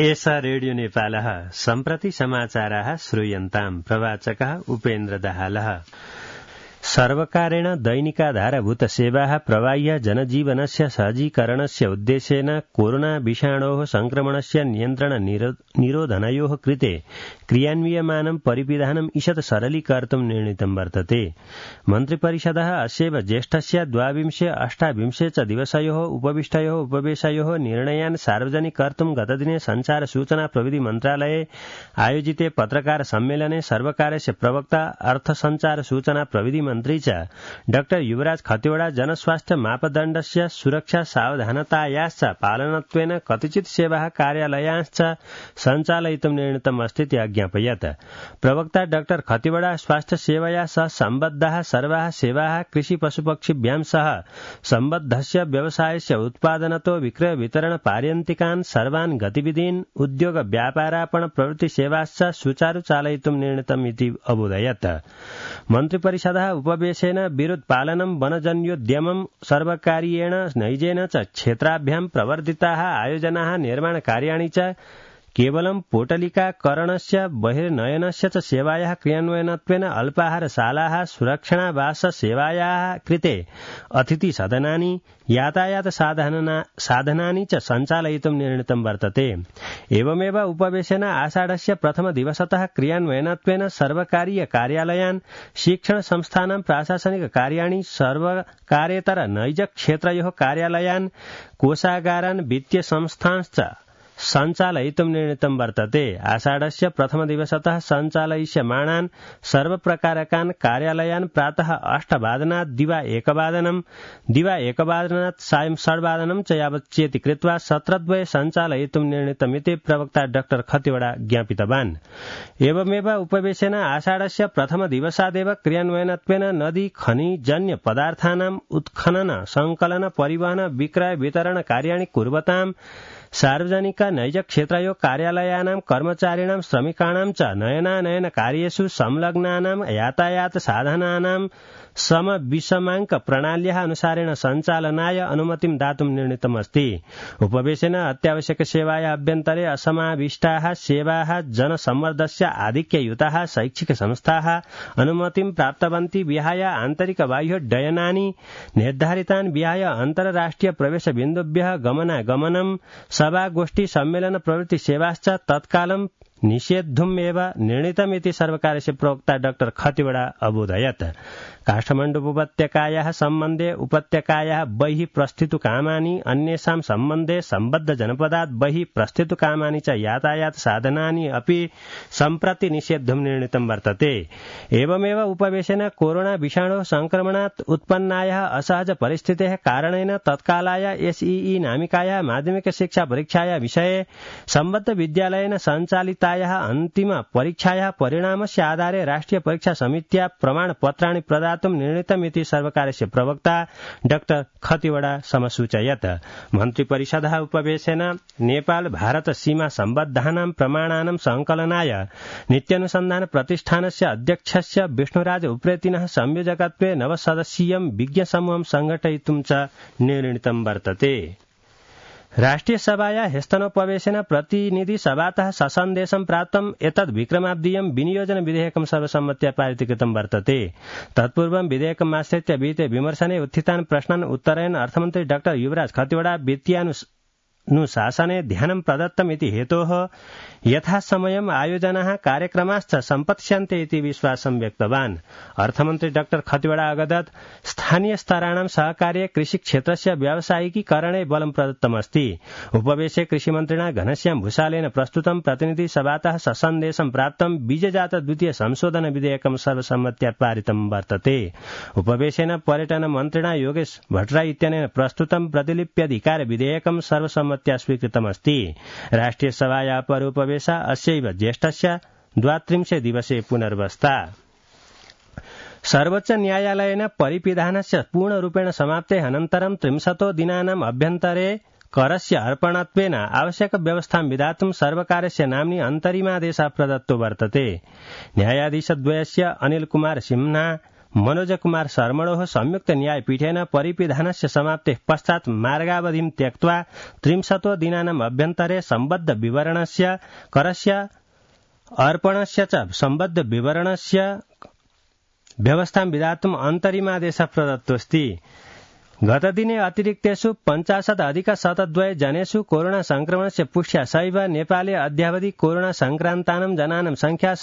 एषा रेडियो नेपालः सम्प्रति समाचाराः श्रूयन्ताम्। प्रवाचकः उपेन्द्र दाहालः। सर्वकारेण दैनिकाधारभूत सेवाः प्रवाह्य जनजीवनस्य सहजीकरणस्य उद्देश्येन कोरोना विषाणोः संक्रमणस्य नियन्त्रण निरोधनयोः कृते क्रियान्वियमानं परिविधानम् ईषत् सरलीकर्तुं निर्णीतं वर्तते। मन्त्रिपरिषदः अस्यैव ज्येष्ठस्य 28 च दिवसयोः उपविष्टयोः उपवेशयोः निर्णयान् सार्वजनिकर्तुं गतदिने संचार सूचना प्रविधि मन्त्रालये आयोजिते पत्रकार सम्मेलने सर्वकारस्य प्रवक्ता अर्थ संचार सूचना प्रविधि मन्त्री च डॉ युवराज खतिवड़ा जनस्वास्थ्य मापदण्डस्य सुरक्षा सावधानतायाश्च पालनत्वेन कतिचित् सेवाः कार्यालयाश्च सञ्चालयितुं निर्णीतमस्तीति अज्ञापयत्। प्रवक्ता डॉ खतिवड़ा स्वास्थ्य सेवया सह सम्बद्धाः सर्वाः सेवाः कृषि पशुपक्षिभ्यां सह सम्बद्धस्य व्यवसायस्य उत्पादनतो विक्रय वितरण पार्यन्तिकान् सर्वान् गतिविधीन् उद्योग व्यापारापण प्रवृत्ति सेवाश्च सुचारु चालयितुं निर्णीतमिति अबोधयत्। मन्त्रिपरिषदः उपवेशेन विरुद्धपालनं वनजन्योद्यमं सर्वकारीयेण नैजेन च क्षेत्राभ्यां प्रवर्धिताः आयोजनाः निर्माणकार्याणि च केवलं पोटलिकाकरणस्य बहिर्नयनस्य च सेवायाः क्रियान्वयनत्वेन अल्पाहारशालाः सुरक्षणावास सेवायाः कृते अतिथिसदनानि यातायात साधनानि च सञ्चालयितुं निर्णीतं वर्तते। एवमेव उपवेशेन आषाढस्य प्रथमदिवसतः क्रियान्वयनत्वेन सर्वकारीय कार्यालयान् शिक्षण संस्थानां प्राशासनिक कार्याणि सर्वकारेतर नैज क्षेत्रयोः कार्यालयान् कोषागारान् वित्तीय संस्थांश्च सञ्चालयितुं निर्णीतं वर्तते। आषाढस्य प्रथमदिवसतः सञ्चालयिष्यमाणान् सर्वप्रकारकान् कार्यालयान् प्रातः 8 वादनात् दिवा 1 वादनं दिवा 1 वादनात् सायं 6 वादनं च यावच्चेति कृत्वा सत्रद्वये सञ्चालयितुं निर्णीतमिति प्रवक्ता डॉ खतिवड़ा ज्ञापितवान्। एवमेव उपवेशेन आषाढस्य प्रथमदिवसादेव क्रियान्वयनत्वेन नदी खनिजन्य पदार्थानाम् उत्खनन संकलन परिवहन विक्रय वितरण कार्याणि कुर्वताम् सार्वजनिक नैज क्षेत्रयोः कार्यालयानां कर्मचारिणां श्रमिकाणां च नयनानयन कार्येषु संलग्नानां यातायात साधनानां समविषमाङ्क प्रणाल्याः अनुसारेण सञ्चालनाय अनुमतिं दातुं निर्णीतमस्ति। उपवेशेन अत्यावश्यक सेवायाः अभ्यन्तरे असमाविष्टाः सेवाः जनसम्मर्दस्य आधिक्ययुताः शैक्षिक संस्थाः अनुमतिं प्राप्तवन्ति विहाय आन्तरिक बाह्योड्डयनानि निर्धारितान् विहाय अन्तर्राष्ट्रिय प्रवेश बिन्दुभ्यः गमनागमनं सभा गोष्ठी सम्मेलन प्रवृत्ति सेवाश्च तत्कालं निषेद्धुमेव निर्णीतमिति सर्वकारस्य प्रवक्ता डॉ खतिवड़ा अबोधयत्। काठमाण्डु उपत्यकायाः सम्बन्धे उपत्यकायाः बहिः प्रस्थितकामानि अन्येषां सम्बन्धे सम्बद्ध जनपदात् बहिः प्रस्थितकामानि च यातायात साधनानि अपि सम्प्रति निषेद्धुं निर्णीतं वर्तते। एवमेव उपवेशेन कोरोना विषाणोः संक्रमणात् उत्पन्नायाः असहज परिस्थितेः कारणेन तत्कालाय एसईई नामिकायाः माध्यमिक शिक्षा परीक्षायाः विषये सम्बद्ध विद्यालयेन सञ्चालितायाः अन्तिम परीक्षायाः परिणामस्य आधारे राष्ट्रिय परीक्षा समित्या प्रमाणपत्राणि प्रदातुं निर्णीतमिति सर्वकारस्य प्रवक्ता डॉ खतिवड़ा समसूचयत्। मन्त्रिपरिषदः उपवेशेन नेपाल भारत सीमा सम्बद्धानां प्रमाणानां संकलनाय नित्यानुसन्धान प्रतिष्ठानस्य अध्यक्षस्य विष्णुराज उप्रेतिनः संयोजकत्वे नवसदस्यीयं विज्ञसमूहं संघटयितुं च निर्णीतं वर्तते। राष्ट्रिय सभाया ह्यस्तनोपवेशेन प्रतिनिधि सभातः ससन्देशं प्राप्तम् एतद् विक्रमाब्दीयं विनियोजन विधेयकं सर्वसम्मत्या पारितीकृतं वर्तते। तत्पूर्वं विधेयकमाश्रित्य विहिते विमर्शने उत्थितान् प्रश्नान् उत्तरयन् अर्थमन्त्री डॉ युवराज खतिवड़ा वित्तीयानुशासने ध्यानं प्रदत्तम् इति हेतोः यथासमयम् आयोजनाः कार्यक्रमाश्च सम्पत्स्यन्ते इति विश्वासं व्यक्तवान्। अर्थमन्त्री डॉ खतिवड़ा अगदत् स्थानीय स्तराणां सहकार्ये कृषिक्षेत्रस्य व्यावसायिकीकरणे बलं प्रदत्तमस्ति। उपवेशे कृषिमन्त्रिणा घनश्याम भूषालेन प्रस्तुतं प्रतिनिधि सभातः ससन्देशं प्राप्तं बीजजात द्वितीय संशोधन विधेयकं सर्वसम्मत्या पारितं वर्तते। उपवेशेन पर्यटन मन्त्रिणा योगेश भट्टराई इत्यनेन प्रस्तुतं प्रतिलिप्यधिकार विधेयकं सर्वसम्मत्या स्वीकृतमस्ति। राष्ट्रिय सभाया अपरोपवेश अस्यैव ज्येष्ठस्य 32 दिवसे पुनर्वस्था। सर्वोच्च न्यायालयेन परिपिधानस्य पूर्णरूपेण समाप्तेः अनन्तरं 30 दिनानाम् अभ्यन्तरे करस्य अर्पणत्वेन आवश्यक व्यवस्थां विधातुं सर्वकारस्य नाम्नि अन्तरिमादेशः प्रदत्तो वर्तते। न्यायाधीशद्वयस्य अनिल कुमार सिन्हा मनोज कुमार शर्मणोः संयुक्त न्यायपीठेन परिपिधानस्य समाप्तेः पश्चात् मार्गावधिं त्यक्त्वा 30 दिनानाम् अभ्यन्तरे सम्बद्ध विवरणस्य करस्य अर्पणस्य च सम्बद्ध विवरणस्य व्यवस्थां विधातुम् अन्तरिमादेशः प्रदत्तोऽस्ति। गतदिने अतिरिक्तेषु 50 जनेषु कोरोना संक्रमणस्य पुष्ट्या सैव नेपाले अद्यावधि कोरोना संक्रान्तानां जनानां संख्या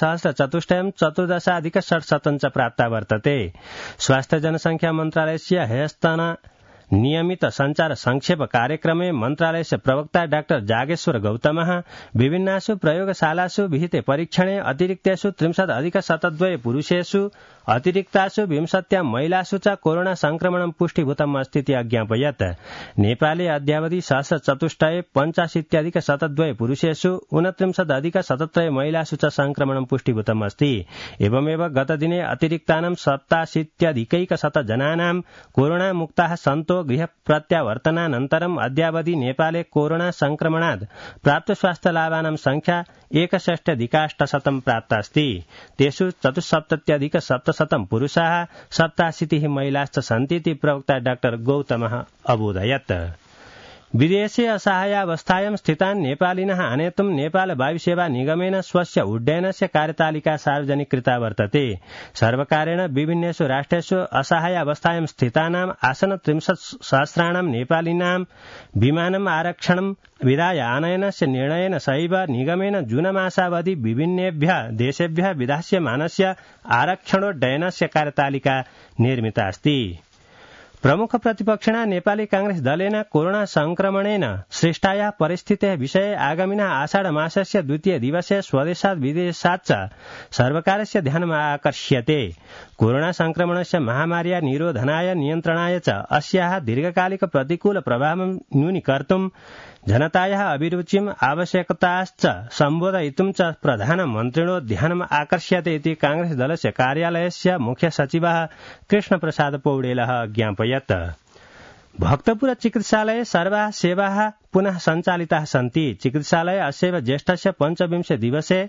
14,14 च प्राप्ता वर्तते। स्वास्थ्य जनसंख्या मन्त्रालयस्य ह्यस्तन नियमित संचार संक्षेप कार्यक्रमे मन्त्रालयस्य प्रवक्ता डाक्टर जागेश्वर गौतमः विभिन्नासु प्रयोगशालासु विहिते परीक्षणे अतिरिक्तेषु 30,2 पुरुषेषु अतिरिक्तासु 20 महिलासु च कोरोना संक्रमणं पुष्टिभूतम् अस्तीति अज्ञापयत्। नेपाले अद्यावधि 85,85,2 पुरुषेषु 29,17 महिलासु च संक्रमणं पुष्टिभूतम् अस्ति। एवमेव गतदिने अतिरिक्तानां 87,100 जनानां कोरोना मुक्ताः सन्तो गृह प्रत्यावर्तनानन्तरम् अद्यावधि नेपाले कोरोना संक्रमणात् प्राप्त स्वास्थ्य लाभानां संख्या 61,800 प्राप्ता अस्ति। तेषु 74,700 पुरुषाः 87 महिलाश्च सन्तीति प्रवक्ता डाक्टर गौतमः अबोधयत्। विदेशे असहायावस्थायां स्थितान् नेपालिनः आनेतुं नेपाल वायुसेवा निगमेन स्वस्य उड्डयनस्य कार्यतालिका सार्वजनिकृता वर्तते। सर्वकारेण विभिन्नेषु राष्ट्रेषु असहायावस्थायां स्थितानाम् आसन 30,000 नेपालिनां विमानम् आरक्षणं विधाय आनयनस्य निर्णयेन सैव निगमेन जूनमासावधि विभिन्नेभ्यः देशेभ्यः विधास्यमानस्य आरक्षणोड्डयनस्य कार्यतालिका निर्मिता अस्ति। प्रमुख प्रतिपक्षिणा नेपाली कांग्रेस दलेन कोरोना संक्रमणेन सृष्टाया परिस्थितेः विषये आगामिनः आषाढ मासस्य 2 दिवसे स्वदेशात् विदेशात् च सर्वकारस्य ध्यानम् आकर्ष्यते। कोरोना संक्रमणस्य महामार्या निरोधनाय नियन्त्रणाय च अस्याः दीर्घकालिक प्रतिकूल प्रभावं न्यूनीकर्तुं जनतायाः अभिरुचिम् आवश्यकताश्च सम्बोधयितुं च प्रधानमन्त्रिणो ध्यानम् आकर्ष्यते इति कांग्रेस दलस्य कार्यालयस्य मुख्य सचिवः कृष्णप्रसाद पौडेलः ज्ञापयत्। भक्तपुर चिकित्सालये सर्वाः सेवाः पुनः सञ्चालिताः सन्ति। चिकित्सालये अस्यैव ज्येष्ठस्य 25 दिवसे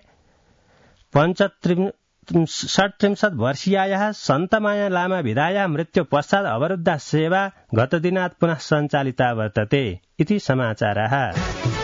35 वर्षीयायाः सन्तमाया लामा विधायाः मृत्यु पश्चात् अवरुद्धा सेवा गतदिनात् पुनः सञ्चालिता वर्तते इति समाचारः।